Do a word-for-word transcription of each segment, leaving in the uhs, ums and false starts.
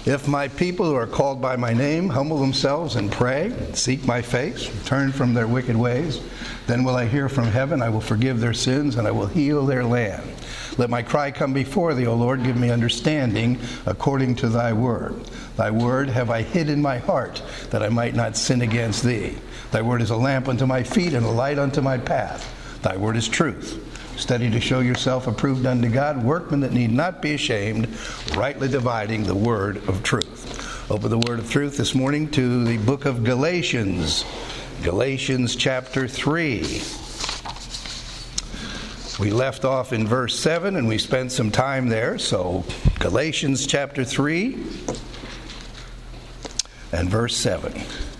If my people who are called by my name humble themselves and pray, seek my face, turn from their wicked ways, then will I hear from heaven, I will forgive their sins, and I will heal their land. Let my cry come before thee, O Lord, give me understanding according to thy word. Thy word have I hid in my heart, that I might not sin against thee. Thy word is a lamp unto my feet and a light unto my path. Thy word is truth. Study to show yourself approved unto God, workmen that need not be ashamed, rightly dividing the word of truth. Open the word of truth this morning to the book of Galatians. Galatians chapter three. We left off in verse seven and we spent some time there. So Galatians chapter three and verse seven.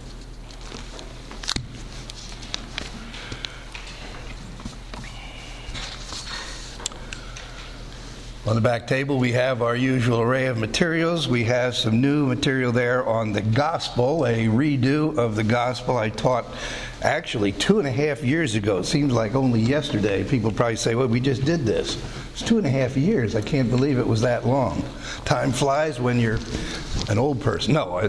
On the back table, we have our usual array of materials. We have some new material there on the gospel, a redo of the gospel I taught actually two and a half years ago. It seems like only yesterday. People probably say, well, we just did this. It's two and a half years. I can't believe it was that long. Time flies when you're an old person. No,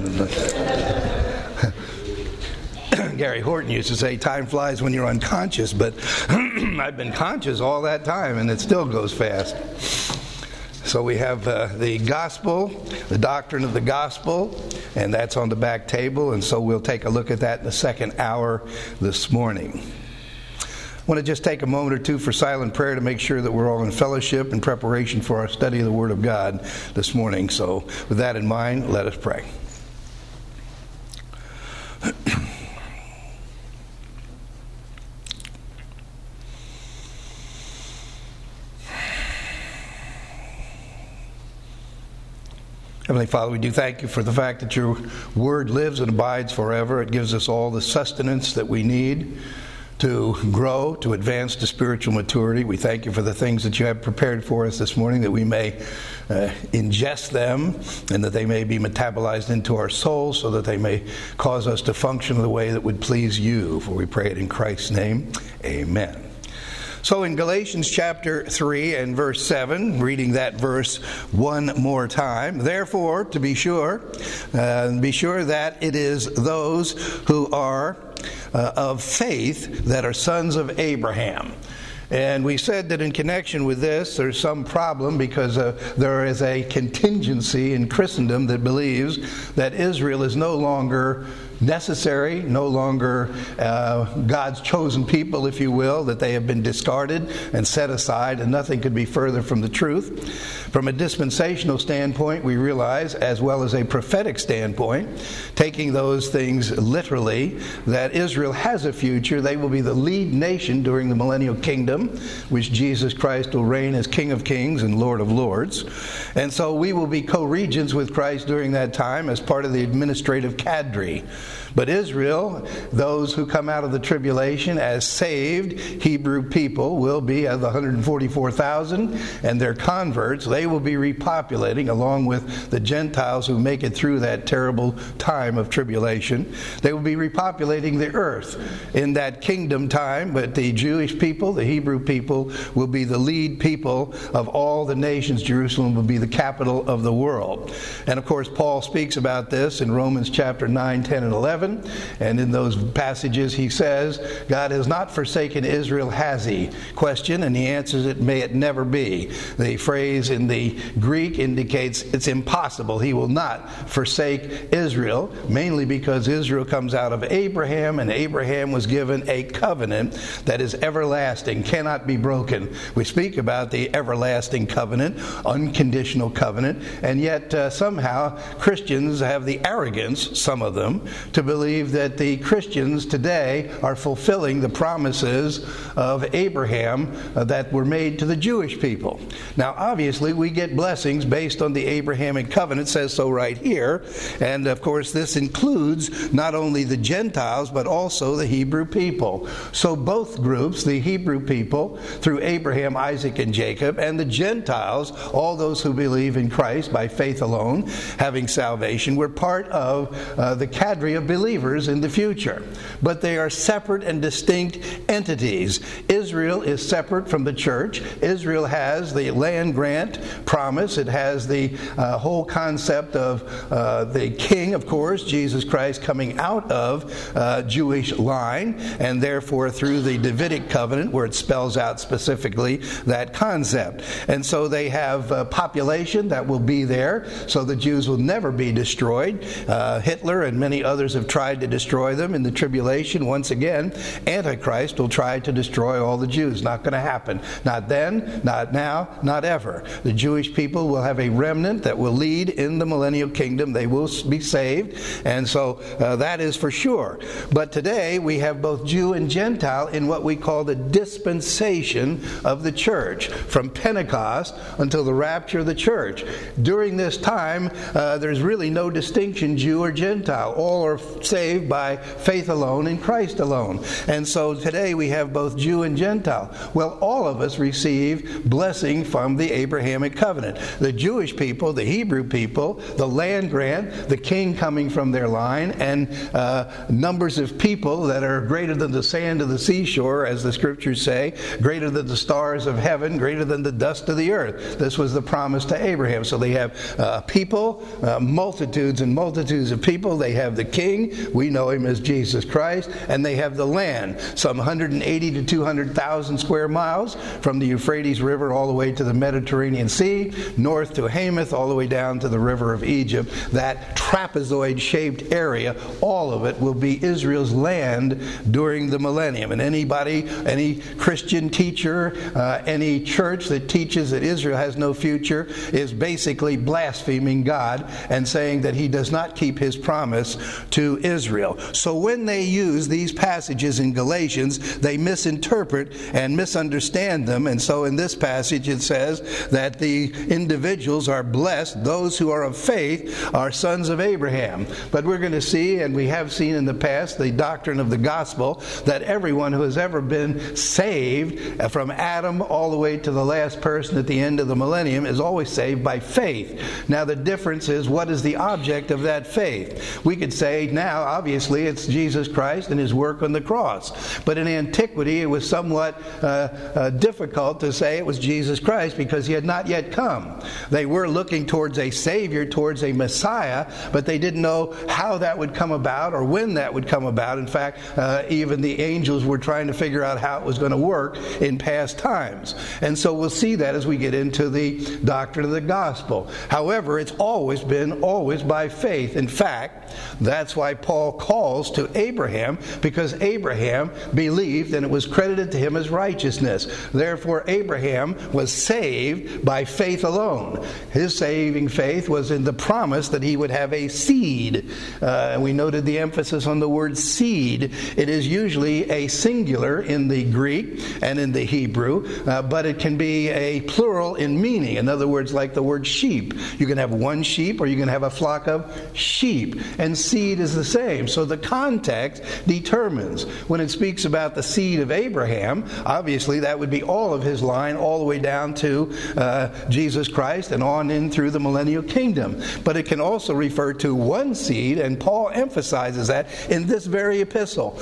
Gary Horton used to say, time flies when you're unconscious, but I've been conscious all that time, and it still goes fast. So we have uh, the gospel, the doctrine of the gospel, and that's on the back table, and so we'll take a look at that in the second hour this morning. I want to just take a moment or two for silent prayer to make sure that we're all in fellowship in preparation for our study of the Word of God this morning. So with that in mind, let us pray. Heavenly Father, we do thank you for the fact that your word lives and abides forever. It gives us all the sustenance that we need to grow, to advance to spiritual maturity. We thank you for the things that you have prepared for us this morning, that we may uh, ingest them and that they may be metabolized into our souls so that they may cause us to function in the way that would please you. For we pray it in Christ's name. Amen. So in Galatians chapter three and verse seven, reading that verse one more time, therefore, to be sure, uh, be sure that it is those who are uh, of faith that are sons of Abraham. And we said that in connection with this, there's some problem because uh, there is a contingency in Christendom that believes that Israel is no longer necessary, no longer uh, God's chosen people, if you will, that they have been discarded and set aside, and nothing could be further from the truth. From a dispensational standpoint, we realize, as well as a prophetic standpoint, taking those things literally, that Israel has a future. They will be the lead nation during the millennial kingdom, which Jesus Christ will reign as King of Kings and Lord of Lords. And so we will be co-regents with Christ during that time as part of the administrative cadre. But Israel, those who come out of the tribulation as saved Hebrew people, will be of the one hundred forty-four thousand, and their converts, they will be repopulating along with the Gentiles who make it through that terrible time of tribulation. They will be repopulating the earth in that kingdom time, but the Jewish people, the Hebrew people, will be the lead people of all the nations. Jerusalem will be the capital of the world. And of course, Paul speaks about this in Romans chapter nine, ten, and eleven. And in those passages he says, God has not forsaken Israel, has he? Question, and he answers it, may it never be. The phrase in the Greek indicates it's impossible. He will not forsake Israel, mainly because Israel comes out of Abraham, and Abraham was given a covenant that is everlasting, cannot be broken. We speak about the everlasting covenant, unconditional covenant, and yet uh, somehow Christians have the arrogance, some of them, to believe that the Christians today are fulfilling the promises of Abraham uh, that were made to the Jewish people. Now, obviously, we get blessings based on the Abrahamic covenant, it says so right here. And, of course, this includes not only the Gentiles, but also the Hebrew people. So both groups, the Hebrew people, through Abraham, Isaac, and Jacob, and the Gentiles, all those who believe in Christ by faith alone, having salvation, were part of uh, the cadre of of believers in the future. But they are separate and distinct entities. Israel is separate from the church. Israel has the land grant promise. It has the uh, whole concept of uh, the king, of course, Jesus Christ, coming out of uh, Jewish line, and therefore through the Davidic covenant, where it spells out specifically that concept. And so they have a population that will be there, so the Jews will never be destroyed. Uh, Hitler and many others have tried to destroy them in the tribulation. Once again, Antichrist will try to destroy all the Jews. Not going to happen. Not then, not now, not ever. The Jewish people will have a remnant that will lead in the millennial kingdom. They will be saved, and so uh, that is for sure. But today we have both Jew and Gentile in what we call the dispensation of the church, from Pentecost until the rapture of the church. During this time, uh, there's really no distinction, Jew or Gentile. All are saved by faith alone in Christ alone. And so today we have both Jew and Gentile. Well, all of us receive blessing from the Abrahamic covenant. The Jewish people, the Hebrew people, the land grant, the king coming from their line, and uh, numbers of people that are greater than the sand of the seashore, as the scriptures say, greater than the stars of heaven, greater than the dust of the earth. This was the promise to Abraham. So they have uh, people, uh, multitudes and multitudes of people. They have the king, we know him as Jesus Christ, and they have the land, some one hundred eighty to two hundred thousand square miles, from the Euphrates River all the way to the Mediterranean Sea, north to Hamath, all the way down to the river of Egypt. That trapezoid-shaped area, all of it will be Israel's land during the millennium. And anybody, any Christian teacher, uh, any church that teaches that Israel has no future is basically blaspheming God and saying that he does not keep his promise to Israel. So when they use these passages in Galatians, they misinterpret and misunderstand them. And so in this passage it says that the individuals are blessed. Those who are of faith are sons of Abraham. But we're going to see, and we have seen in the past, the doctrine of the gospel, that everyone who has ever been saved, from Adam all the way to the last person at the end of the millennium, is always saved by faith. Now the difference is, what is the object of that faith? We could say now, obviously, it's Jesus Christ and his work on the cross. But in antiquity, it was somewhat uh, uh, difficult to say it was Jesus Christ because he had not yet come. They were looking towards a Savior, towards a Messiah, but they didn't know how that would come about or when that would come about. In fact, uh, even the angels were trying to figure out how it was going to work in past times. And so we'll see that as we get into the doctrine of the gospel. However, it's always been always by faith. In fact, that's why Paul calls to Abraham, because Abraham believed and it was credited to him as righteousness. Therefore, Abraham was saved by faith alone. His saving faith was in the promise that he would have a seed. Uh, and we noted the emphasis on the word seed. It is usually a singular in the Greek and in the Hebrew, uh, but it can be a plural in meaning. In other words, like the word sheep. You can have one sheep or you can have a flock of sheep. And seed is the same. So the context determines. When it speaks about the seed of Abraham, obviously that would be all of his line, all the way down to uh, Jesus Christ and on in through the millennial kingdom. But it can also refer to one seed, and Paul emphasizes that in this very epistle.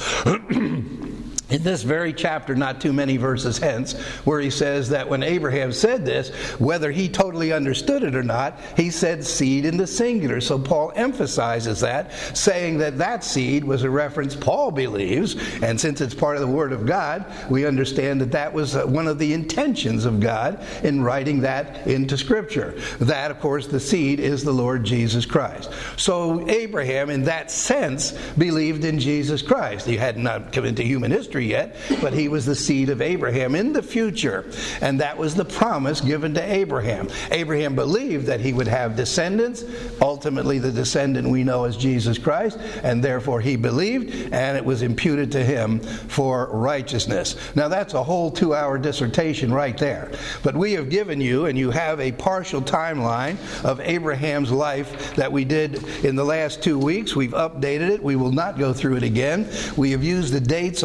In this very chapter, not too many verses hence, where he says that when Abraham said this, whether he totally understood it or not, he said seed in the singular. So Paul emphasizes that, saying that that seed was a reference Paul believes, and since it's part of the Word of God, we understand that that was one of the intentions of God in writing that into Scripture. That, of course, the seed is the Lord Jesus Christ. So Abraham, in that sense, believed in Jesus Christ. He had not come into human history yet, but he was the seed of Abraham in the future, and that was the promise given to Abraham. Abraham believed that he would have descendants, ultimately the descendant we know as Jesus Christ, and therefore he believed, and it was imputed to him for righteousness. Now that's a whole two-hour dissertation right there, but we have given you, and you have a partial timeline of Abraham's life that we did in the last two weeks. We've updated it. We will not go through it again. We have used the dates on that particular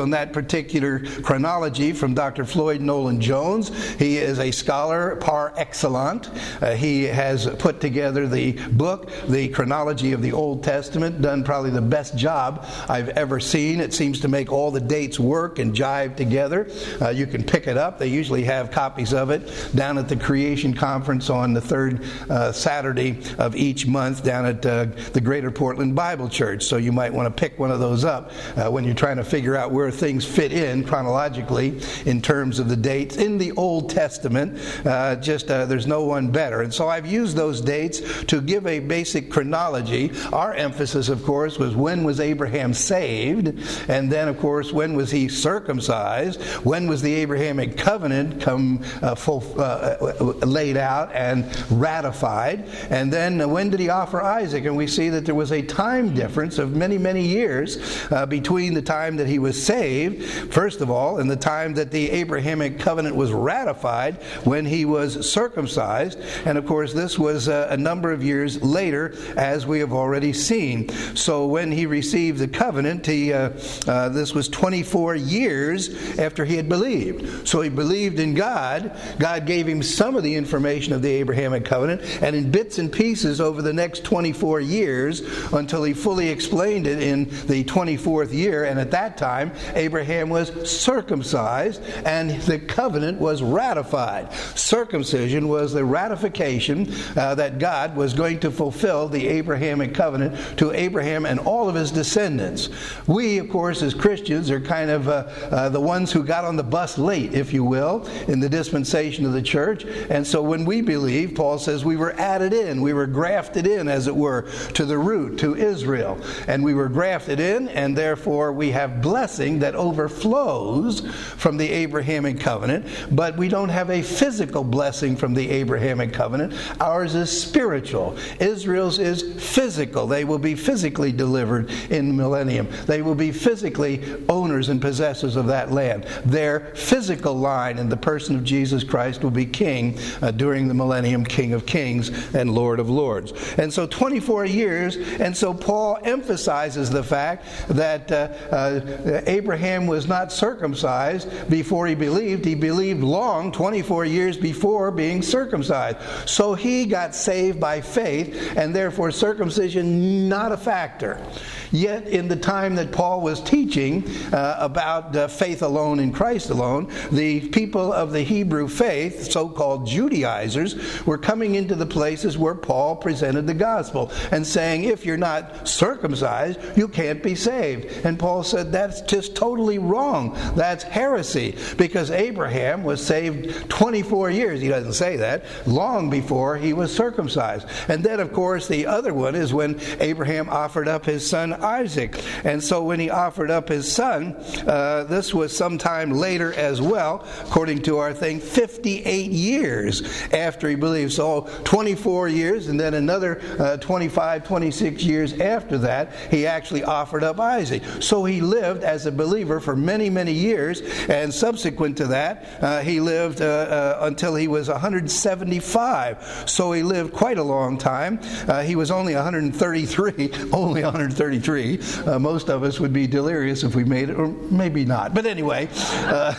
particular chronology from Doctor Floyd Nolan Jones. He is a scholar par excellence. Uh, he has put together the book, The Chronology of the Old Testament, done probably the best job I've ever seen. It seems to make all the dates work and jive together. Uh, you can pick it up. They usually have copies of it down at the Creation Conference on the third uh, Saturday of each month down at uh, the Greater Portland Bible Church. So you might want to pick one of those up uh, when you're trying to figure out where things fit in chronologically in terms of the dates in the Old Testament. Uh, just uh, there's no one better. And so I've used those dates to give a basic chronology. Our emphasis, of course, was when was Abraham saved, and then, of course, when was he circumcised? When was the Abrahamic covenant come uh, full, uh, laid out and ratified? And then uh, when did he offer Isaac? And we see that there was a time difference of many, many years uh, between the time that he was saved, first of all, and the time that the Abrahamic covenant was ratified when he was circumcised. And of course, this was uh, a number of years later, as we have already seen. So when he received the covenant, he, uh, uh, this was twenty-four years after he had believed. So he believed in God. God gave him some of the information of the Abrahamic covenant, and in bits and pieces over the next twenty-four years until he fully explained it in the twenty-fourth year. And at that time, Abraham was circumcised and the covenant was ratified. Circumcision was the ratification uh, that God was going to fulfill the Abrahamic covenant to Abraham and all of his descendants. We, of course, as Christians are kind of uh, uh, the ones who got on the bus late, if you will, in the dispensation of the church. And so when we believe, Paul says we were added in, we were grafted in, as it were, to the root, to Israel. And we were grafted in, and therefore we have blessing that overflows from the Abrahamic covenant, but we don't have a physical blessing from the Abrahamic covenant. Ours is spiritual. Israel's is physical. They will be physically delivered in the millennium. They will be physically owners and possessors of that land. Their physical line in the person of Jesus Christ will be king uh, during the millennium, King of Kings and Lord of Lords. And so twenty-four years, and so Paul emphasizes the fact that uh, uh, Abraham was not circumcised before he believed. He believed long, twenty-four years before being circumcised. So he got saved by faith, and therefore circumcision not a factor. Yet in the time that Paul was teaching uh, about uh, faith alone in Christ alone, the people of the Hebrew faith, so-called Judaizers, were coming into the places where Paul presented the gospel and saying, if you're not circumcised, you can't be saved. And Paul said, that's just totally wrong. That's heresy, because Abraham was saved twenty-four years, he doesn't say that, long before he was circumcised. And then, of course, the other one is when Abraham offered up his son Isaac. And so when he offered up his son, uh, this was sometime later as well, according to our thing, fifty-eight years after he believed. So twenty-four years, and then another uh, twenty-five, twenty-six years after that, he actually offered up Isaac. So he lived as a believer for many, many years, and subsequent to that, uh, he lived uh, uh, until he was one hundred seventy-five. So he lived quite a long time. Uh, he was only one hundred thirty-three, only one hundred thirty-three. Uh, most of us would be delirious if we made it, or maybe not. But anyway, uh,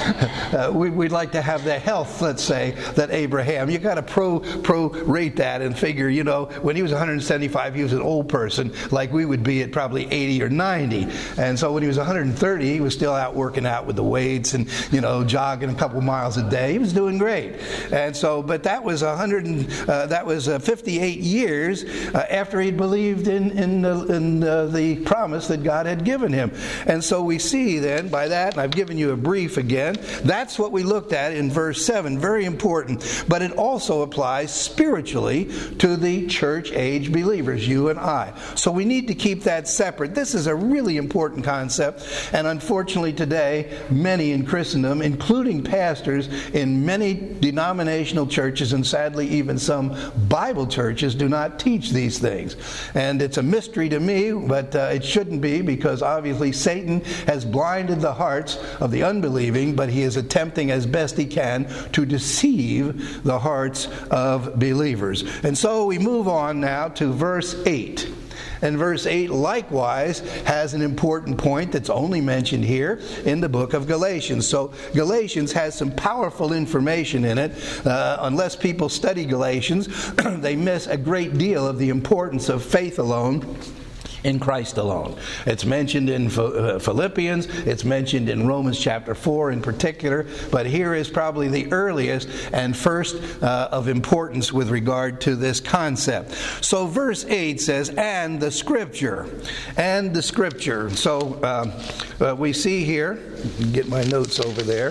uh, we, we'd like to have the health, let's say, that Abraham. You got to pro pro-rate that and figure, you know, when he was one hundred seventy-five, he was an old person, like we would be at probably eighty or ninety. And so when he was one hundred thirty, he was still out working out with the weights and, you know, jogging a couple miles a day. He was doing great. And so, but that was one hundred, uh, that was uh, fifty-eight years uh, after he believed in in, uh, in uh, the promise that God had given him. And so we see then by that, and I've given you a brief again, that's what we looked at in verse seven, very important. But it also applies spiritually to the church age believers, you and I. So we need to keep that separate. This is a really important concept, and unfortunately today, many in Christendom, including pastors in many denominational churches, and sadly even some Bible churches, do not teach these things. And it's a mystery to me, but uh, it shouldn't be, because obviously Satan has blinded the hearts of the unbelieving, but he is attempting as best he can to deceive the hearts of believers. And so we move on now to verse eight. And verse eight likewise has an important point that's only mentioned here in the book of Galatians. So Galatians has some powerful information in it. Uh, unless people study Galatians, they miss a great deal of the importance of faith alone in Christ alone. It's mentioned in Philippians, it's mentioned in Romans chapter four in particular, but here is probably the earliest and first uh, of importance with regard to this concept. So verse eight says, and the Scripture, and the Scripture. So um, uh, we see here, get my notes over there,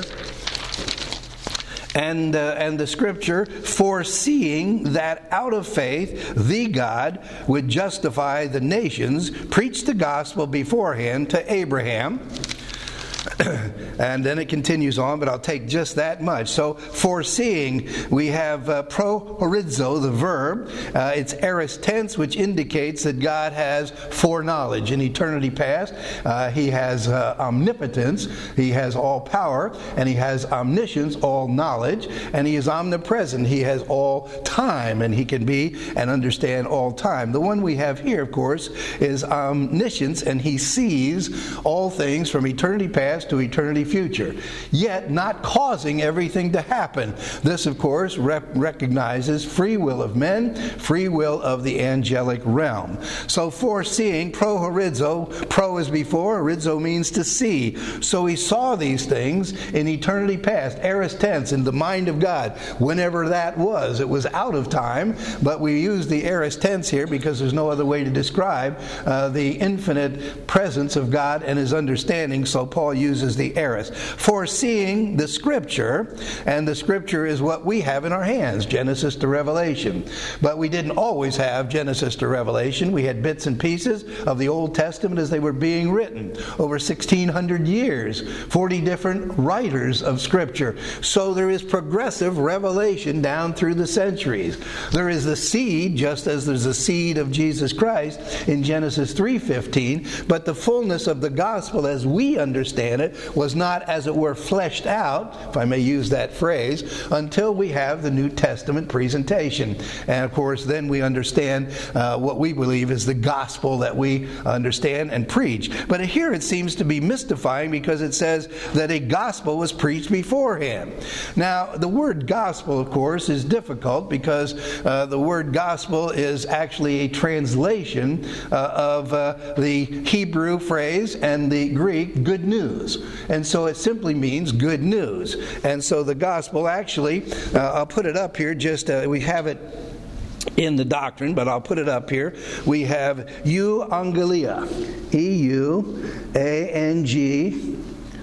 And, uh, and the Scripture, foreseeing that out of faith the God would justify the nations, preached the gospel beforehand to Abraham. And then it continues on, but I'll take just that much. So, foreseeing, we have uh, prohorizo, the verb. Uh, it's aorist tense, which indicates that God has foreknowledge. In eternity past, uh, He has uh, omnipotence, He has all power, and He has omniscience, all knowledge, and He is omnipresent. He has all time, and He can be and understand all time. The one we have here, of course, is omniscience, and He sees all things from eternity past to eternity future, yet not causing everything to happen. This, of course, rep- recognizes free will of men, free will of the angelic realm. So foreseeing, prohorizo, pro is before, horizo means to see. So He saw these things in eternity past, aorist tense, in the mind of God, whenever that was. It was out of time, but we use the aorist tense here because there's no other way to describe uh, the infinite presence of God and His understanding, so Paul uses the aorist. Foreseeing the Scripture, and the Scripture is what we have in our hands, Genesis to Revelation. But we didn't always have Genesis to Revelation. We had bits and pieces of the Old Testament as they were being written. Over sixteen hundred years, forty different writers of Scripture. So there is progressive revelation down through the centuries. There is the seed, just as there's a seed of Jesus Christ in Genesis three fifteen, but the fullness of the gospel as we understand it was not, as it were, fleshed out, if I may use that phrase, until we have the New Testament presentation. And of course, then we understand uh, what we believe is the gospel that we understand and preach. But here it seems to be mystifying because it says that a gospel was preached beforehand. Now, the word gospel, of course, is difficult because uh, the word gospel is actually a translation uh, of uh, the Hebrew phrase and the Greek good news. And so it simply means good news. And so the gospel actually, uh, I'll put it up here, just uh, we have it in the doctrine, but I'll put it up here. We have euangelia, E U A N G.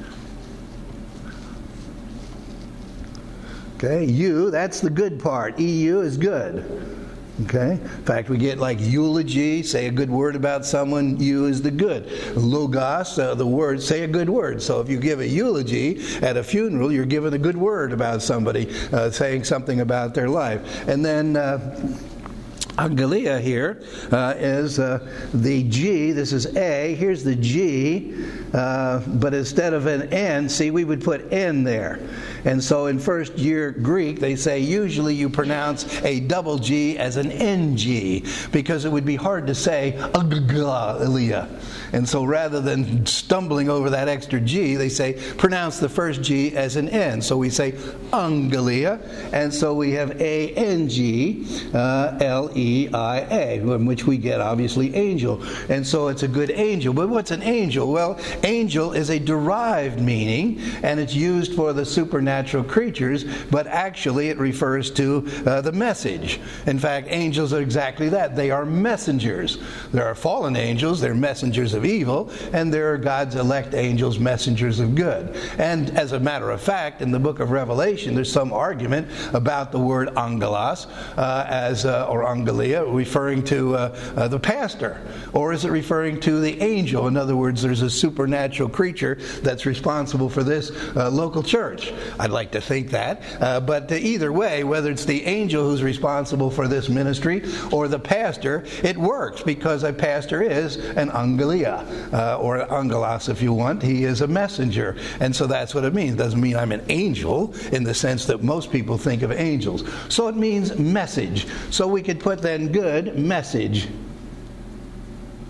Okay, you, that's the good part. E U is good. Okay? In fact, we get like eulogy, say a good word about someone, you is the good. Logos, uh, the word, say a good word. So if you give a eulogy at a funeral, you're giving a good word about somebody, uh, saying something about their life. And then uh, Angelia here uh, is uh, the G. This is A. Here's the G. Uh, but instead of an N, see, we would put N there. And so in first year Greek, they say usually you pronounce a double G as an N G because it would be hard to say Angelia. And so rather than stumbling over that extra G, they say pronounce the first G as an N. So we say Angelia, and so we have A N G uh, L E I A, from which we get obviously angel. And so it's a good angel. But what's an angel? Well, angel is a derived meaning, and it's used for the supernatural creatures, but actually it refers to uh, the message. In fact, angels are exactly that. They are messengers. There are fallen angels, they're messengers of evil, and there are God's elect angels, messengers of good. And as a matter of fact, in the book of Revelation, there's some argument about the word angelos, uh, as uh, or angelia, referring to uh, uh, the pastor, or is it referring to the angel? In other words, there's a supernatural creature that's responsible for this uh, local church. I'd like to think that, uh, but either way, whether it's the angel who's responsible for this ministry or the pastor, it works because a pastor is an angelia. Uh, or angelos if you want. He is a messenger. And so that's what it means. It doesn't mean I'm an angel in the sense that most people think of angels. So it means message. So we could put then good message.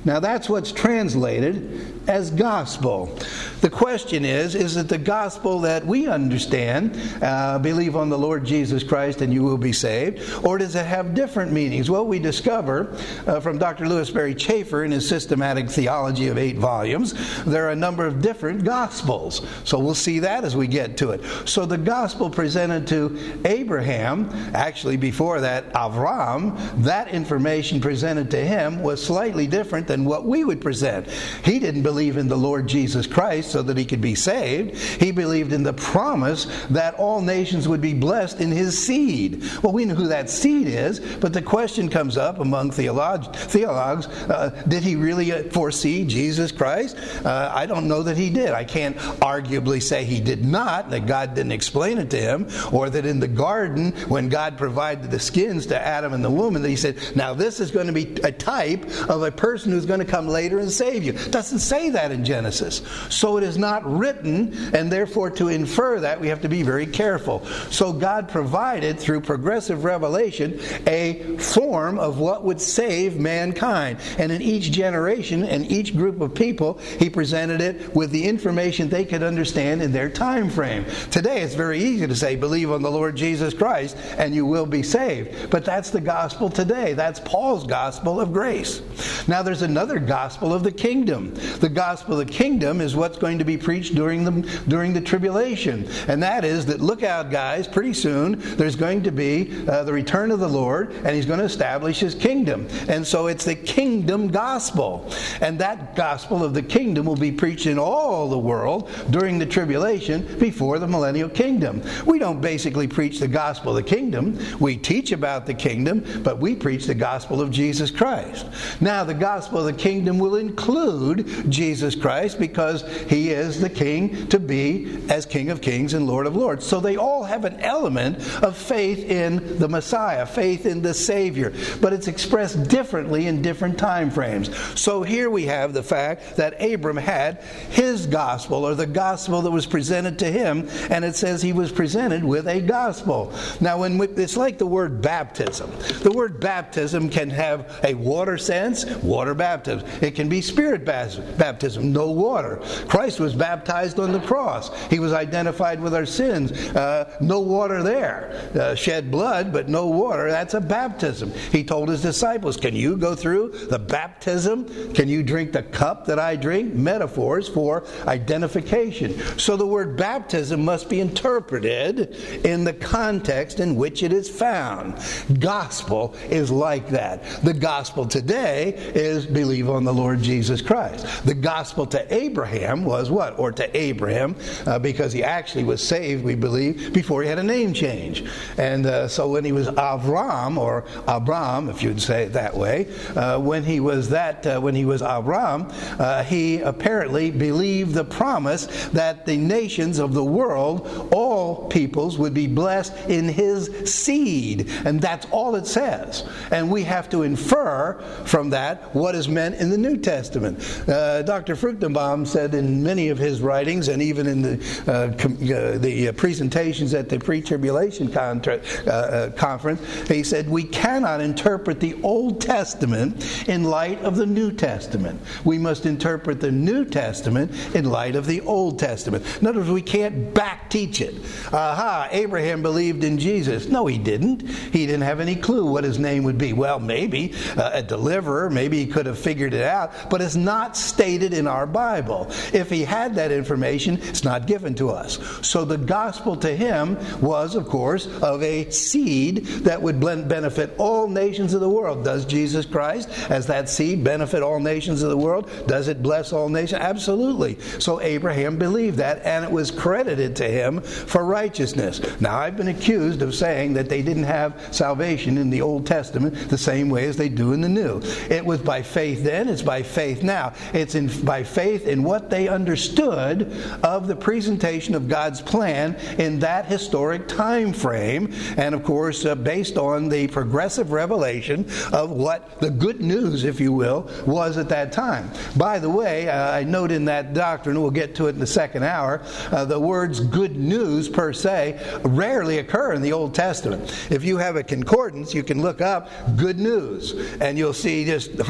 Now that's what's translated as gospel. The question is, is it the gospel that we understand, uh, believe on the Lord Jesus Christ and you will be saved, or does it have different meanings? Well, we discover uh, from Doctor Louis Berry Chafer in his Systematic Theology of eight volumes, there are a number of different gospels. So we'll see that as we get to it. So the gospel presented to Abraham, actually before that Avram, that information presented to him was slightly different than what we would present. He didn't believe in the Lord Jesus Christ so that he could be saved. He believed in the promise that all nations would be blessed in his seed. Well, we know who that seed is, but the question comes up among theolog- theologues, uh, did he really foresee Jesus Christ? Uh, I don't know that he did. I can't arguably say he did not, that God didn't explain it to him, or that in the garden, when God provided the skins to Adam and the woman, that he said, now this is going to be a type of a person who's going to come later and save you. It doesn't say that in Genesis. So it is not written, and therefore to infer that we have to be very careful. So God provided through progressive revelation a form of what would save mankind. And in each generation and each group of people, he presented it with the information they could understand in their time frame. Today it's very easy to say, believe on the Lord Jesus Christ and you will be saved. But that's the gospel today. That's Paul's gospel of grace. Now there's another gospel of the kingdom. The gospel of the kingdom is what's going to be preached during the, during the tribulation. And that is that, look out guys, pretty soon there's going to be uh, the return of the Lord, and he's going to establish his kingdom. And so it's the kingdom gospel. And that gospel of the kingdom will be preached in all the world during the tribulation before the millennial kingdom. We don't basically preach the gospel of the kingdom. We teach about the kingdom, but we preach the gospel of Jesus Christ. Now the gospel of the kingdom will include Jesus Christ because he is the king to be as King of Kings and Lord of Lords. So they all have an element of faith in the Messiah, faith in the Savior, but it's expressed differently in different time frames. So here we have the fact that Abram had his gospel, or the gospel that was presented to him, and it says he was presented with a gospel. Now, when we, it's like the word baptism. The word baptism can have a water sense, water baptism. It can be spirit baptism, no water. Christ was baptized on the cross. He was identified with our sins. Uh, no water there. Uh, shed blood, but no water. That's a baptism. He told his disciples, can you go through the baptism? Can you drink the cup that I drink? Metaphors for identification. So the word baptism must be interpreted in the context in which it is found. Gospel is like that. The gospel today is believe on the Lord Jesus Christ. The gospel to Abraham was what? Or to Abraham, uh, because he actually was saved, we believe, before he had a name change. And uh, so when he was Avram, or Abram, if you'd say it that way, uh, when he was that, uh, when he was Abram, uh, he apparently believed the promise that the nations of the world, all peoples, would be blessed in his seed. And that's all it says. And we have to infer from that what is meant in the New Testament. Uh, Doctor Fruchtenbaum said in many of his writings, and even in the uh, com- uh, the uh, presentations at the pre-tribulation contra- uh, uh, conference, he said we cannot interpret the Old Testament in light of the New Testament. We must interpret the New Testament in light of the Old Testament. In other words, we can't back teach it. Aha, Abraham believed in Jesus. No, he didn't. He didn't have any clue what his name would be. Well, maybe uh, a deliverer, maybe he could have figured it out, but it's not stated in our Bible. If he had that information, it's not given to us. So the gospel to him was, of course, of a seed that would benefit all nations of the world. Does Jesus Christ, as that seed, benefit all nations of the world? Does it bless all nations? Absolutely. So Abraham believed that, and it was credited to him for righteousness. Now, I've been accused of saying that they didn't have salvation in the Old Testament the same way as they do in the New. It was by faith then, it's by faith now. It's in, by faith in what they understood of the presentation of God's plan in that historic time frame, and of course uh, based on the progressive revelation of what the good news, if you will, was at that time. By the way, uh, I note in that doctrine, we'll get to it in the second hour, uh, the words good news per se rarely occur in the Old Testament. If you have a concordance, you can look up good news, and you'll see just hundreds and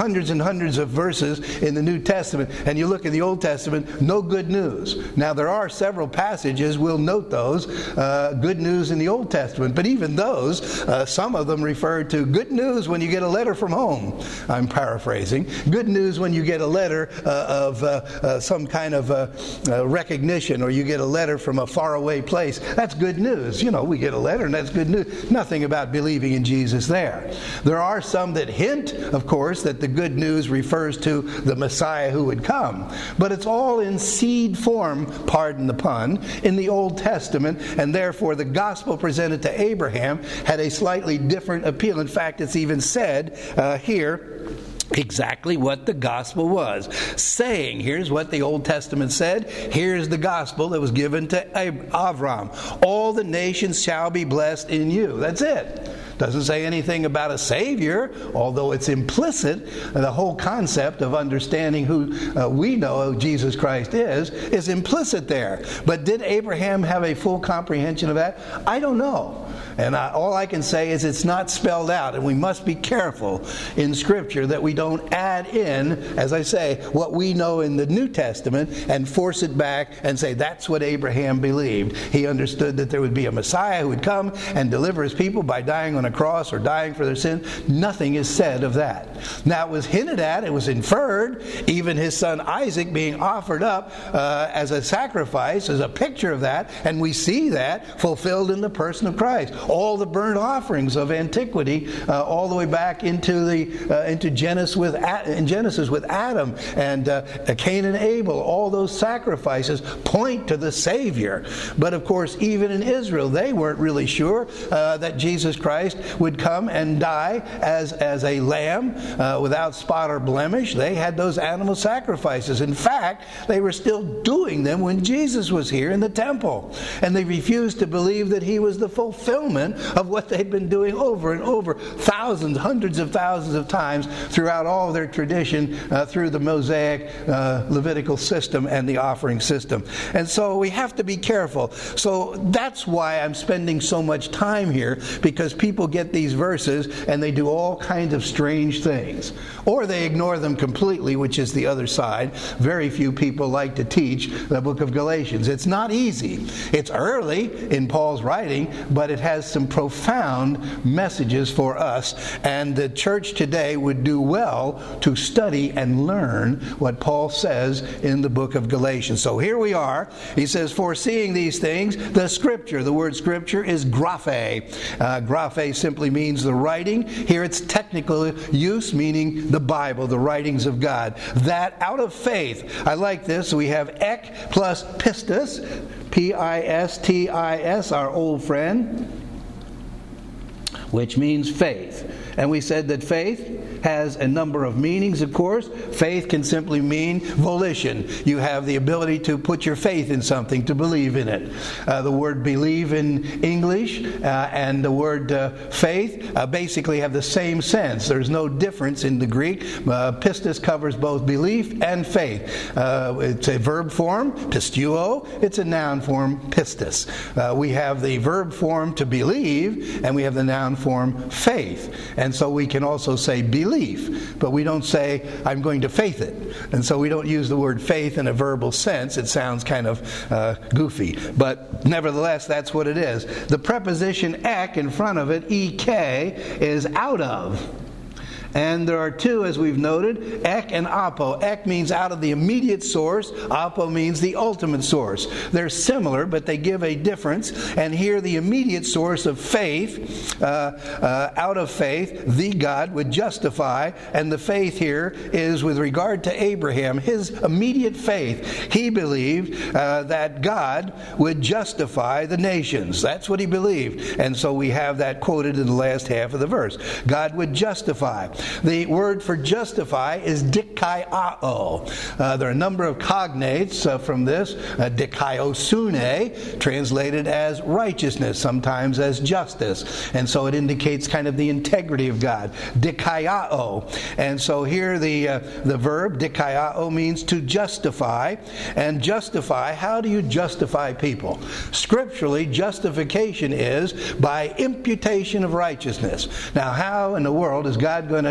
hundreds of verses in the New Testament, and you look in the Old Testament, no good news. Now, there are several passages, we'll note those, uh, good news in the Old Testament, but even those, uh, some of them refer to good news when you get a letter from home. I'm paraphrasing. Good news when you get a letter uh, of uh, uh, some kind of uh, uh, recognition, or you get a letter from a faraway place. That's good news. You know, we get a letter and that's good news. Nothing about believing in Jesus there. There are some that hint, of course, that the good news refers to the Messiah who would come. But it's all in seed form, pardon the pun, in the Old Testament, and therefore the gospel presented to Abraham had a slightly different appeal. In fact, it's even said uh, here exactly what the gospel was. Saying, here's what the Old Testament said, here's the gospel that was given to Avram. All the nations shall be blessed in you. That's it. Doesn't say anything about a Savior, although it's implicit. The whole concept of understanding who uh, we know Jesus Christ is, is implicit there. But did Abraham have a full comprehension of that? I don't know. And I, all I can say is it's not spelled out, and we must be careful in Scripture that we don't add in, as I say, what we know in the New Testament and force it back and say that's what Abraham believed. He understood that there would be a Messiah who would come and deliver his people by dying on a cross or dying for their sin. Nothing is said of that. Now, it was hinted at, it was inferred, even his son Isaac being offered up uh, as a sacrifice, as a picture of that, and we see that fulfilled in the person of Christ. All the burnt offerings of antiquity, uh, all the way back into the uh, into Genesis with A- in Genesis with Adam and uh, Cain and Abel, all those sacrifices point to the Savior. But of course, even in Israel, they weren't really sure uh, that Jesus Christ would come and die as as a lamb uh, without spot or blemish. They had those animal sacrifices. In fact, they were still doing them when Jesus was here in the temple, and they refused to believe that he was the fulfillment of what they'd been doing over and over, thousands, hundreds of thousands of times throughout all of their tradition, uh, through the Mosaic uh, Levitical system and the offering system. And so we have to be careful. So that's why I'm spending so much time here, because people get these verses and they do all kinds of strange things. Or they ignore them completely, which is the other side. Very few people like to teach the book of Galatians. It's not easy. It's early in Paul's writing, but it has some profound messages for us, and the church today would do well to study and learn what Paul says in the book of Galatians. So here we are. He says, foreseeing these things, the Scripture, the word Scripture is graphe. Uh, graphe simply means the writing. Here it's technical use, meaning the Bible, the writings of God. That out of faith. I like this. We have ek plus pistis, P I S T I S, our old friend, which means faith. And we said that faith has a number of meanings, of course. Faith can simply mean volition. You have the ability to put your faith in something, to believe in it. Uh, the word believe in English uh, and the word uh, faith uh, basically have the same sense. There's no difference in the Greek. Uh, pistis covers both belief and faith. Uh, it's a verb form, pistuo. It's a noun form, pistis. Uh, we have the verb form to believe, and we have the noun form faith. And so we can also say belief, but we don't say, I'm going to faith it. And so we don't use the word faith in a verbal sense. It sounds kind of uh, goofy. But nevertheless, that's what it is. The preposition ek in front of it, ek, is out of. And there are two, as we've noted, ek and apo. Ek means out of the immediate source. Apo means the ultimate source. They're similar, but they give a difference. And here the immediate source of faith, uh, uh, out of faith, the God would justify. And the faith here is with regard to Abraham, his immediate faith. He believed uh, that God would justify the nations. That's what he believed. And so we have that quoted in the last half of the verse. God would justify. The word for justify is dikaiao. Uh, there are a number of cognates uh, from this. Uh, dikaiosune, translated as righteousness, sometimes as justice. And so it indicates kind of the integrity of God. Dikaiao. And so here the, uh, the verb dikaiao means to justify. And justify, how do you justify people? Scripturally, justification is by imputation of righteousness. Now, how in the world is God going to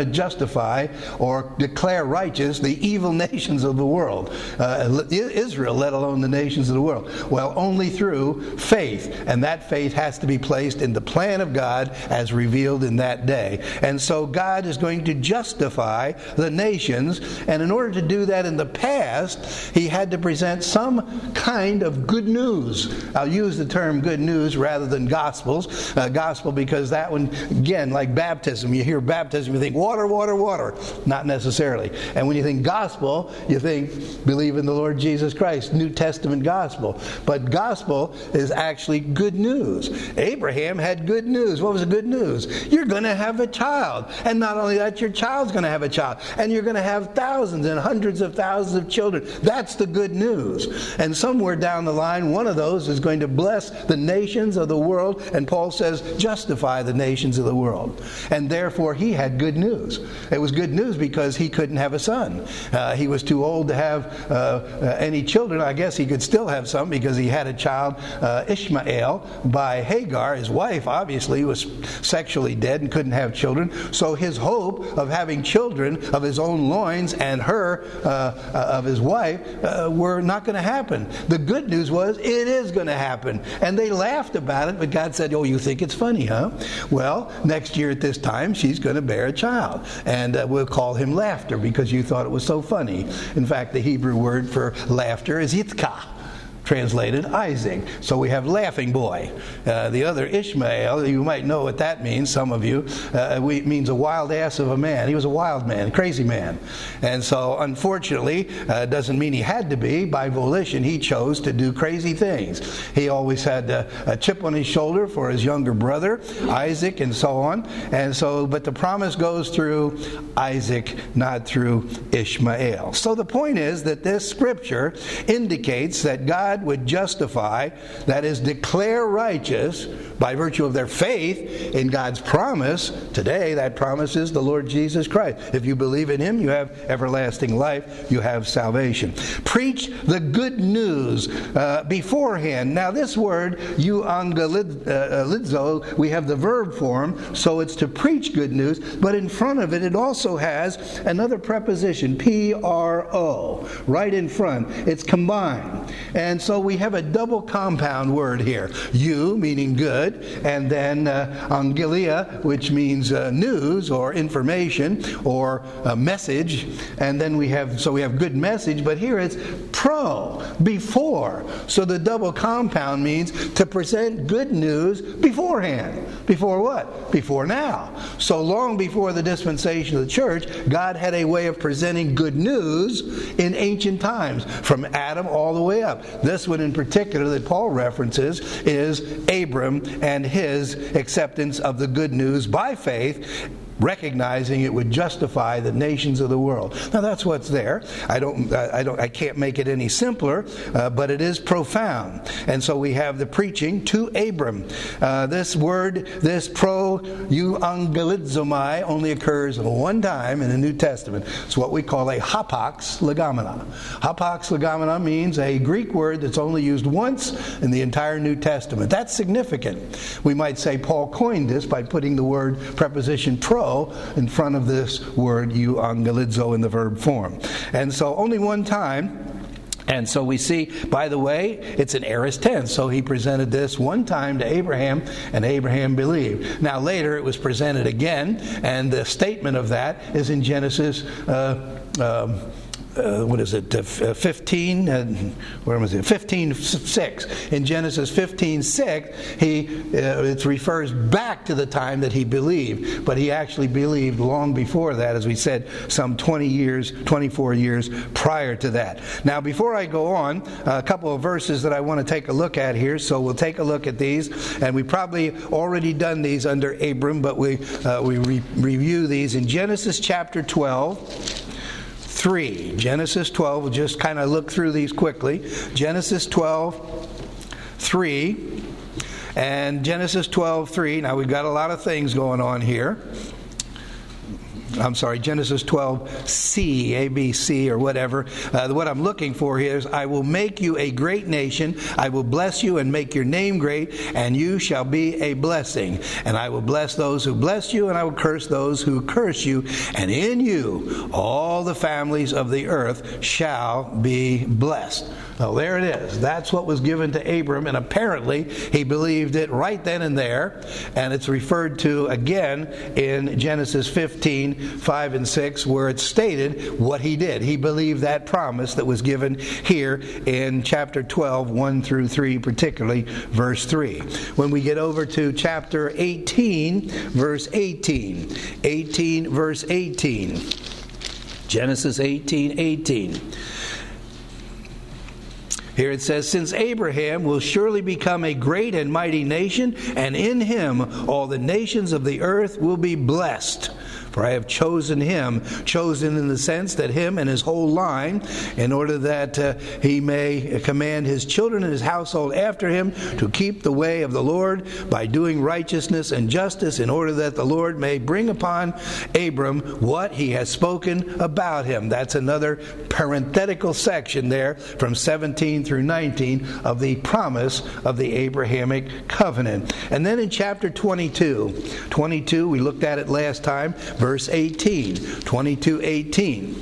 to justify or declare righteous the evil nations of the world, uh, Israel, let alone the nations of the world? Well, only through faith, and that faith has to be placed in the plan of God as revealed in that day. And so God is going to justify the nations, and in order to do that in the past, he had to present some kind of good news. I'll use the term good news rather than gospels. Uh, gospel because that one, again, like baptism, you hear baptism, you think water, water, water. Not necessarily. And when you think gospel, you think believe in the Lord Jesus Christ, New Testament gospel. But gospel is actually good news. Abraham had good news. What was the good news? You're going to have a child. And not only that, your child's going to have a child. And you're going to have thousands and hundreds of thousands of children. That's the good news. And somewhere down the line, one of those is going to bless the nations of the world. And Paul says, justify the nations of the world. And therefore, he had good news. It was good news because he couldn't have a son. Uh, he was too old to have uh, uh, any children. I guess he could still have some because he had a child, uh, Ishmael, by Hagar. His wife, obviously, was sexually dead and couldn't have children. So his hope of having children of his own loins and her, uh, uh, of his wife, uh, were not going to happen. The good news was, it is going to happen. And they laughed about it, but God said, oh, you think it's funny, huh? Well, next year at this time, she's going to bear a child. And uh, we'll call him Laughter because you thought it was so funny. In fact, the Hebrew word for laughter is Yitzchak, translated Isaac. So we have laughing boy. Uh, the other Ishmael, you might know what that means, some of you. Uh, it means a wild ass of a man. He was a wild man, crazy man. And so unfortunately, uh, doesn't mean he had to be. By volition, he chose to do crazy things. He always had a, a chip on his shoulder for his younger brother, Isaac, and so on. And so, but the promise goes through Isaac, not through Ishmael. So the point is that this scripture indicates that God would justify, that is, declare righteous by virtue of their faith in God's promise. Today, that promise is the Lord Jesus Christ. If you believe in him, you have everlasting life, you have salvation. Preach the good news uh, beforehand. Now, this word, euangelizo, we have the verb form, so it's to preach good news, but in front of it, it also has another preposition, P R O, right in front. It's combined. And so we have a double compound word here. You, meaning good, and then uh, angelia, which means uh, news or information or a message. And then we have, so we have good message, but here it's pro, before. So the double compound means to present good news beforehand. Before what? Before now. So long before the dispensation of the church, God had a way of presenting good news in ancient times, from Adam all the way up. This one in particular that Paul references is Abram and his acceptance of the good news by faith, recognizing it would justify the nations of the world. Now that's what's there. I don't, I don't, I can't make it any simpler, uh, but it is profound. And so we have the preaching to Abram. Uh, this word, this pro euangelizomai, only occurs one time in the New Testament. It's what we call a hapax legomena. Hapax legomena means a Greek word that's only used once in the entire New Testament. That's significant. We might say Paul coined this by putting the word preposition pro in front of this word euangelizo in the verb form. And so only one time. And so we see, by the way, it's an aorist tense. So he presented this one time to Abraham, and Abraham believed. Now later it was presented again, and the statement of that is in Genesis uh, um, Uh, what is it, uh, fifteen, uh, where was it, fifteen six. In Genesis fifteen six, he, uh, it refers back to the time that he believed, but he actually believed long before that, as we said, some twenty years, twenty-four years prior to that. Now, before I go on, a couple of verses that I want to take a look at here, so we'll take a look at these, and we probably already done these under Abram, but we, uh, we re- review these in Genesis chapter twelve. three. Genesis twelve, we'll just kind of look through these quickly. Genesis twelve, three. And Genesis twelve, three. Now we've got a lot of things going on here. I'm sorry, Genesis twelve C, A B C or whatever. Uh, what I'm looking for here is, I will make you a great nation. I will bless you and make your name great, and you shall be a blessing. And I will bless those who bless you, and I will curse those who curse you. And in you all the families of the earth shall be blessed. Oh, there it is. That's what was given to Abram, and apparently he believed it right then and there. And it's referred to again in Genesis fifteen, five and six, where it's stated what he did. He believed that promise that was given here in chapter twelve, one through three, particularly verse three. When we get over to chapter eighteen, verse eighteen. eighteen, verse eighteen. Genesis eighteen, eighteen. Here it says, since Abraham will surely become a great and mighty nation, and in him all the nations of the earth will be blessed. For I have chosen him, chosen in the sense that him and his whole line, in order that uh, he may command his children and his household after him to keep the way of the Lord by doing righteousness and justice, in order that the Lord may bring upon Abram what he has spoken about him. That's another parenthetical section there from seventeen through nineteen of the promise of the Abrahamic covenant. And then in chapter twenty-two, twenty-two, we looked at it last time, verse eighteen, twenty-two eighteen.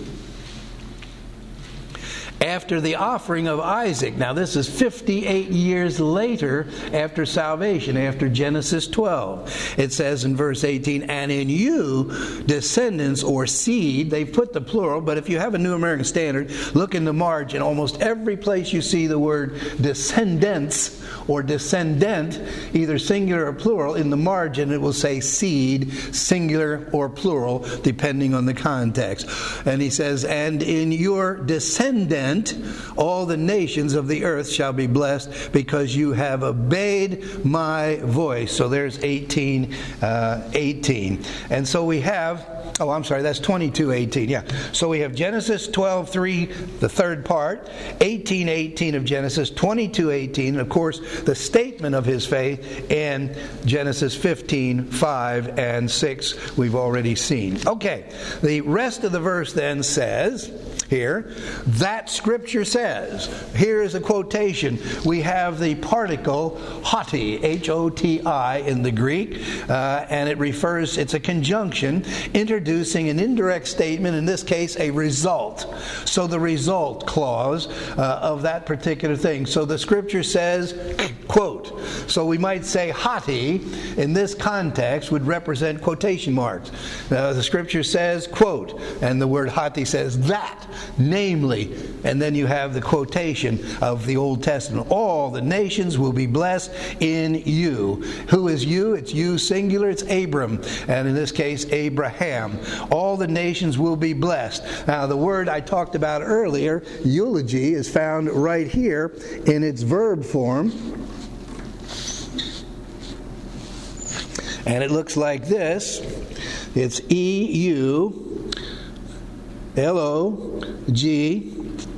After the offering of Isaac. Now this is fifty-eight years later after salvation, after Genesis twelve. It says in verse eighteen, and in you, descendants or seed, they put the plural, but if you have a New American Standard, look in the margin. Almost every place you see the word descendants or descendant, either singular or plural, in the margin it will say seed, singular or plural, depending on the context. And he says, and in your descendant all the nations of the earth shall be blessed, because you have obeyed my voice. So there's eighteen, uh, eighteen. And so we have, oh, I'm sorry, that's twenty-two eighteen, yeah. So we have Genesis twelve three, the third part, eighteen eighteen of Genesis, twenty-two eighteen, and of course the statement of his faith in Genesis fifteen five and six we've already seen. Okay, the rest of the verse then says here, that Scripture says. Here is a quotation. We have the particle hoti, H O T I in the Greek, uh, and it refers, it's a conjunction introducing an indirect statement, in this case a result. So the result clause uh, of that particular thing. So the Scripture says, quote. So we might say hoti in this context would represent quotation marks. Uh, the Scripture says, quote, and the word hoti says that, namely, and then you have the quotation of the Old Testament. All the nations will be blessed in you. Who is you? It's you singular. It's Abram. And in this case, Abraham. All the nations will be blessed. Now, the word I talked about earlier, eulogy, is found right here in its verb form. And it looks like this. It's E U L O G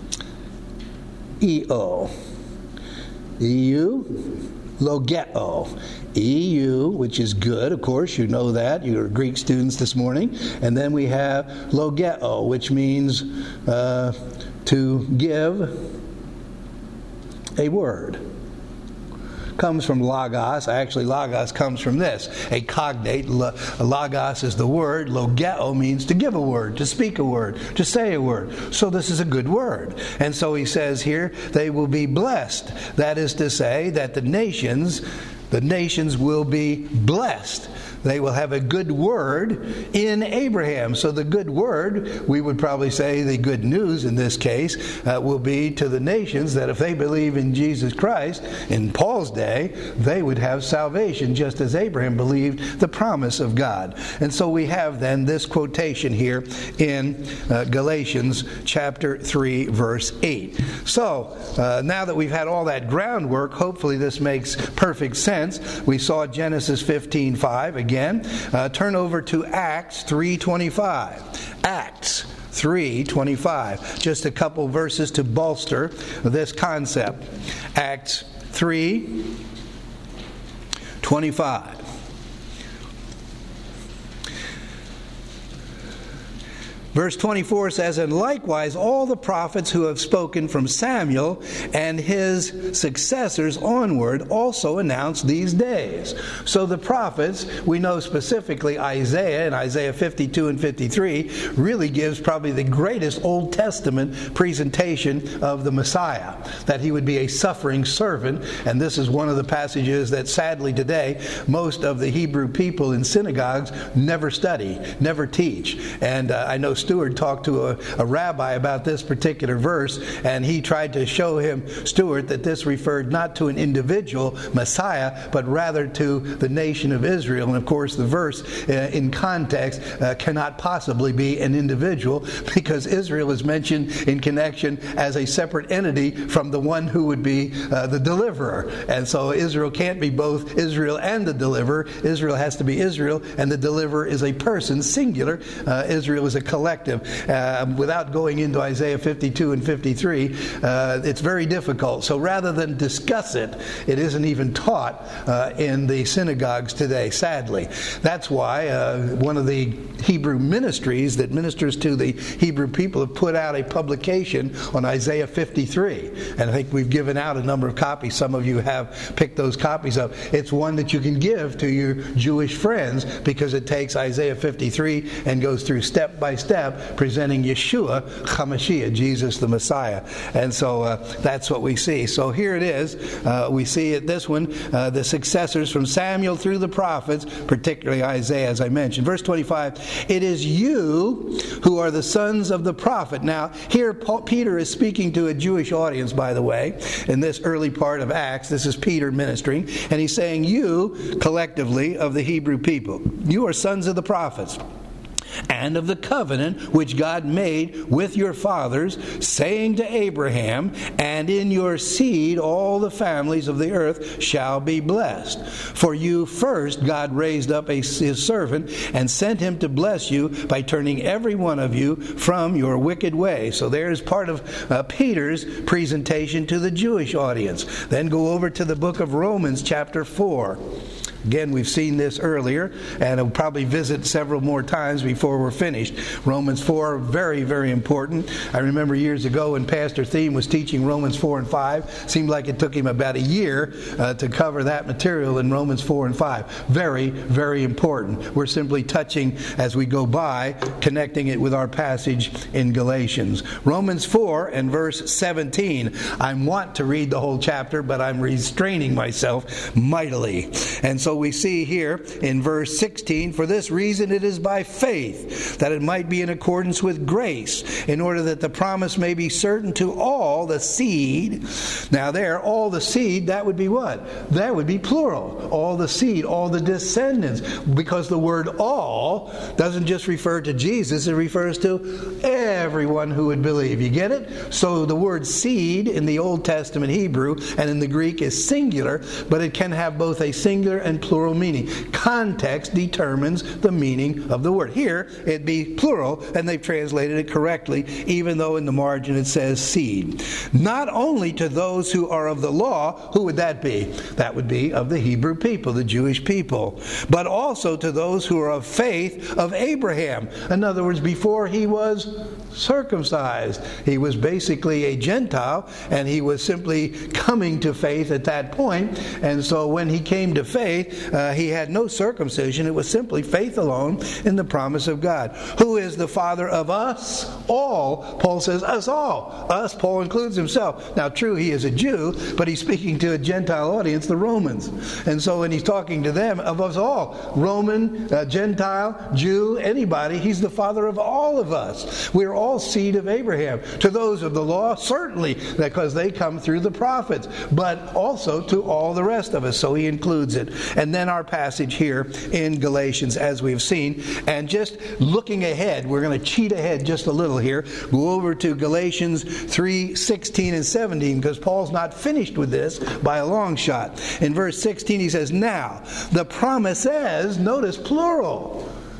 E O. E U, logeo. E U, which is good, of course, you know that. You're Greek students this morning. And then we have logeo, which means uh, to give a word. Comes from logos. Actually, logos comes from this. A cognate. Logos is the word. Logeo means to give a word, to speak a word, to say a word. So this is a good word. And so he says here, they will be blessed. That is to say that the nations, the nations will be blessed. They will have a good word in Abraham. So the good word, we would probably say the good news in this case, uh, will be to the nations that if they believe in Jesus Christ, in Paul's day, they would have salvation, just as Abraham believed the promise of God. And so we have then this quotation here in uh, Galatians chapter three, verse eight. So uh, now that we've had all that groundwork, hopefully this makes perfect sense. We saw Genesis fifteen five again. Uh, turn over to Acts three twenty-five. Acts three twenty-five. Just a couple verses to bolster this concept. Acts three twenty-five. Verse twenty-four says, and likewise all the prophets who have spoken from Samuel and his successors onward also announced these days. So the prophets, we know specifically Isaiah, and Isaiah fifty-two and fifty-three really gives probably the greatest Old Testament presentation of the Messiah, that he would be a suffering servant. And this is one of the passages that sadly today most of the Hebrew people in synagogues never study, never teach. And uh, I know Stewart talked to a, a rabbi about this particular verse, and he tried to show him, Stewart, that this referred not to an individual Messiah, but rather to the nation of Israel. And of course, the verse uh, in context uh, cannot possibly be an individual, because Israel is mentioned in connection as a separate entity from the one who would be uh, the deliverer. And so Israel can't be both Israel and the deliverer. Israel has to be Israel, and the deliverer is a person, singular. Uh, Israel is a collective. Uh, without going into Isaiah fifty-two and fifty-three, uh, it's very difficult. So rather than discuss it, it isn't even taught uh, in the synagogues today, sadly. That's why uh, one of the Hebrew ministries that ministers to the Hebrew people have put out a publication on Isaiah fifty-three. And I think we've given out a number of copies. Some of you have picked those copies up. It's one that you can give to your Jewish friends, because it takes Isaiah fifty-three and goes through step by step, presenting Yeshua HaMashiach, Jesus the Messiah. And so uh, that's what we see. So here it is. Uh, we see it, this one, uh, the successors from Samuel through the prophets, particularly Isaiah, as I mentioned. Verse twenty-five, it is you who are the sons of the prophet. Now, here Paul, Peter is speaking to a Jewish audience, by the way, in this early part of Acts. This is Peter ministering, and he's saying, you, collectively, of the Hebrew people, you are sons of the prophets, and of the covenant which God made with your fathers, saying to Abraham, and in your seed all the families of the earth shall be blessed. For you first God raised up a, his servant, and sent him to bless you by turning every one of you from your wicked way. So there's part of uh, Peter's presentation to the Jewish audience. Then go over to the book of Romans chapter four. Again, we've seen this earlier, and I'll probably visit several more times before we're finished. Romans four, very, very important. I remember years ago when Pastor Thiem was teaching Romans four and five, seemed like it took him about a year uh, to cover that material in Romans four and five. Very, very important. We're simply touching, as we go by, connecting it with our passage in Galatians. Romans four and verse seventeen. I want to read the whole chapter, but I'm restraining myself mightily. And so we see here in verse sixteen, for this reason it is by faith, that it might be in accordance with grace, in order that the promise may be certain to all the seed. Now there, all the seed, that would be what? That would be plural. All the seed, all the descendants. Because the word all doesn't just refer to Jesus, it refers to everyone who would believe. You get it? So the word seed in the Old Testament Hebrew and in the Greek is singular, but it can have both a singular and plural meaning. Context determines the meaning of the word. Here, it'd be plural, and they've translated it correctly, even though in the margin it says seed. Not only to those who are of the law, who would that be? That would be of the Hebrew people, the Jewish people, but also to those who are of faith of Abraham. In other words, before he was circumcised, he was basically a Gentile, and he was simply coming to faith at that point. And so when he came to faith, uh, he had no circumcision. It was simply faith alone in the promise of God. Who is the Father of us all? Paul says us all. Us, Paul includes himself. Now, true, he is a Jew, but he's speaking to a Gentile audience, the Romans. And so when he's talking to them, of us all, Roman, uh, Gentile, Jew, anybody, he's the Father of all of us. We're all seed of Abraham. To those of the law, certainly, because they come through the prophets, but also to all the rest of us. So he includes it. And then our passage here in Galatians, as we've seen. And just looking ahead, we're going to cheat ahead just a little here. Go over to Galatians three, sixteen and seventeen, because Paul's not finished with this by a long shot. In verse sixteen he says, now, the promises, notice plural.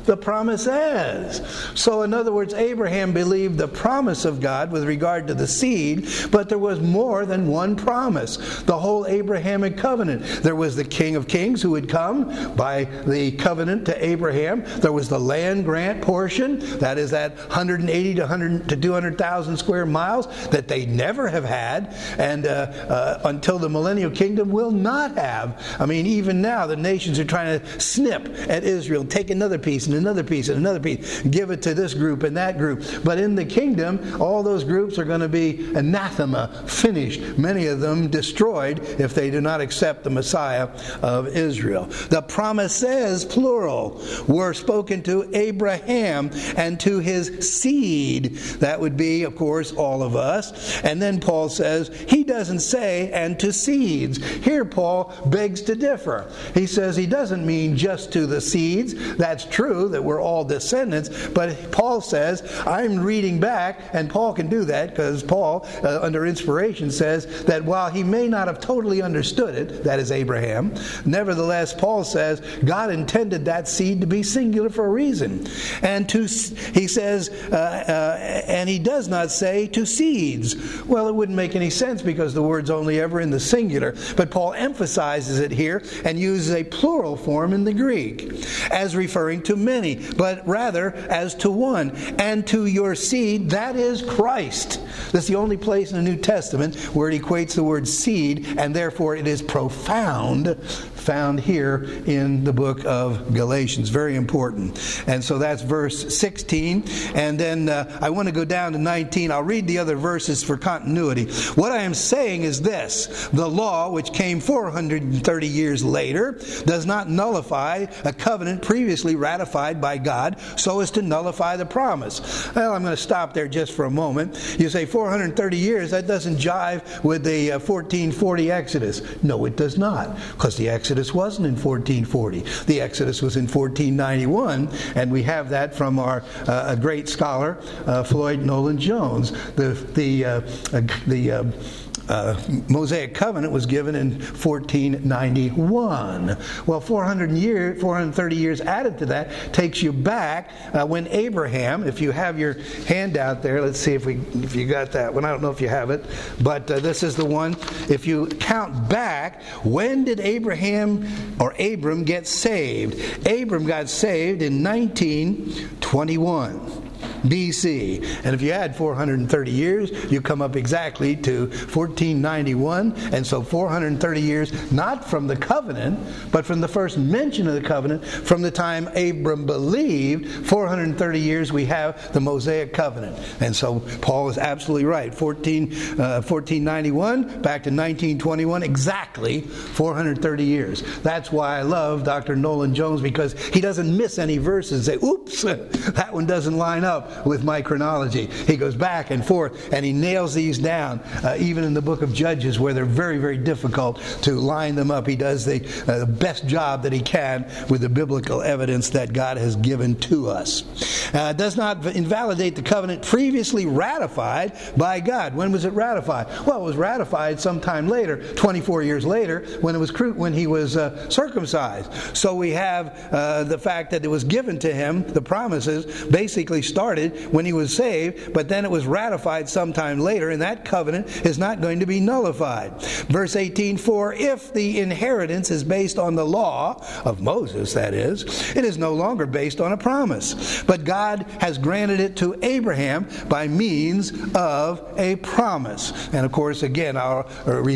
the promises. So in other words, Abraham believed the promise of God with regard to the seed, but there was more than one promise. The whole Abrahamic covenant. There was the King of Kings who would come by the covenant to Abraham. There was the land grant portion, that is that one hundred eighty to one hundred to two hundred thousand square miles that they never have had, and uh, uh, until the millennial kingdom will not have. I mean, even now the nations are trying to snip at Israel, take another piece and another piece and another piece, give it to this group and that group. But in the kingdom, all those groups are going to be anathema, finished, many of them destroyed if they do not accept the Messiah of Israel. The promises, plural, were spoken to Abraham and to his seed. That would be, of course, all of us. And then Paul says, he doesn't say, and to seeds. Here Paul begs to differ. He says he doesn't mean just to the seeds. That's true that we're all descendants, but Paul says, I'm reading back, and Paul can do that because Paul, uh, under inspiration, says that while he may not have totally understood it, that is Abraham, nevertheless, Paul says God intended that seed to be singular for a reason. And to, he says, uh, uh, and he does not say to seeds. Well, it wouldn't make any sense because the word's only ever in the singular, but Paul emphasizes it here and uses a plural form in the Greek as referring to many, but rather as to one. And to your seed, that is Christ. That's the only place in the New Testament where it equates the word seed, and therefore it is profound, found here in the book of Galatians. Very important. And so that's verse sixteen. And then uh, I want to go down to nineteen. I'll read the other verses for continuity. What I am saying is this: the law, which came four hundred thirty years later, does not nullify a covenant previously ratified by God so as to nullify the promise. Well, I'm going to stop there just for a moment. You say four hundred thirty years, that doesn't jive with the uh, fourteen forty Exodus. No, it does not, because the Exodus wasn't in fourteen forty. The Exodus was in fourteen ninety-one, and we have that from our uh, a great scholar, uh, Floyd Nolan Jones. The the uh, uh, the uh, Uh, Mosaic covenant was given in fourteen ninety-one. Well, four hundred years, four hundred thirty years added to that takes you back uh, when Abraham, if you have your handout there, let's see if we if you got that one. I don't know if you have it, but uh, this is the one. If you count back, when did Abraham or Abram get saved? Abram got saved in nineteen twenty-one. B C. And if you add four hundred thirty years, you come up exactly to fourteen ninety-one. And so four hundred thirty years, not from the covenant, but from the first mention of the covenant, from the time Abram believed, four hundred thirty years we have the Mosaic covenant. And so Paul is absolutely right. fourteen, uh, fourteen ninety-one back to nineteen twenty-one, exactly four hundred thirty years. That's why I love Doctor Nolan Jones, because he doesn't miss any verses. Say, oops, that one doesn't line up with my chronology. He goes back and forth and he nails these down, uh, even in the book of Judges, where they're very, very difficult to line them up. He does the, uh, the best job that he can with the biblical evidence that God has given to us. Uh, it does not invalidate the covenant previously ratified by God. When was it ratified? Well, it was ratified sometime later, twenty-four years later, when it was when he was uh, circumcised. So we have uh, the fact that it was given to him, the promises basically started when he was saved, but then it was ratified sometime later, and that covenant is not going to be nullified. Verse eighteen, for if the inheritance is based on the law of Moses, that is, it is no longer based on a promise. But God has granted it to Abraham by means of a promise. And of course, again, I'll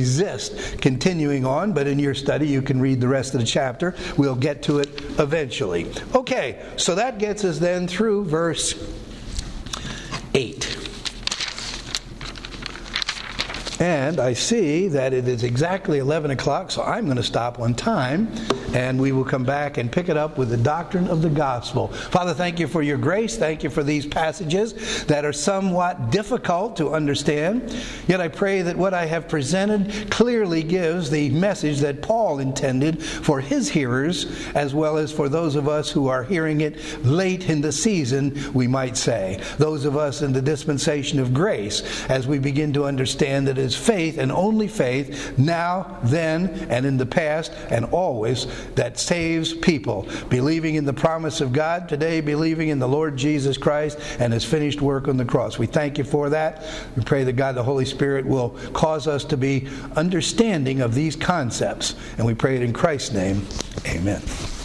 resist continuing on, but in your study you can read the rest of the chapter. We'll get to it eventually. Okay, so that gets us then through verse eight. And I see that it is exactly eleven o'clock, so I'm going to stop one time, and we will come back and pick it up with the doctrine of the gospel. Father, thank you for your grace. Thank you for these passages that are somewhat difficult to understand. Yet I pray that what I have presented clearly gives the message that Paul intended for his hearers, as well as for those of us who are hearing it late in the season, we might say. Those of us in the dispensation of grace, as we begin to understand that it is faith and only faith, now, then, and in the past, and always, that saves people, believing in the promise of God today, believing in the Lord Jesus Christ and His finished work on the cross. We thank you for that. We pray that God, the Holy Spirit, will cause us to be understanding of these concepts. And we pray it in Christ's name. Amen.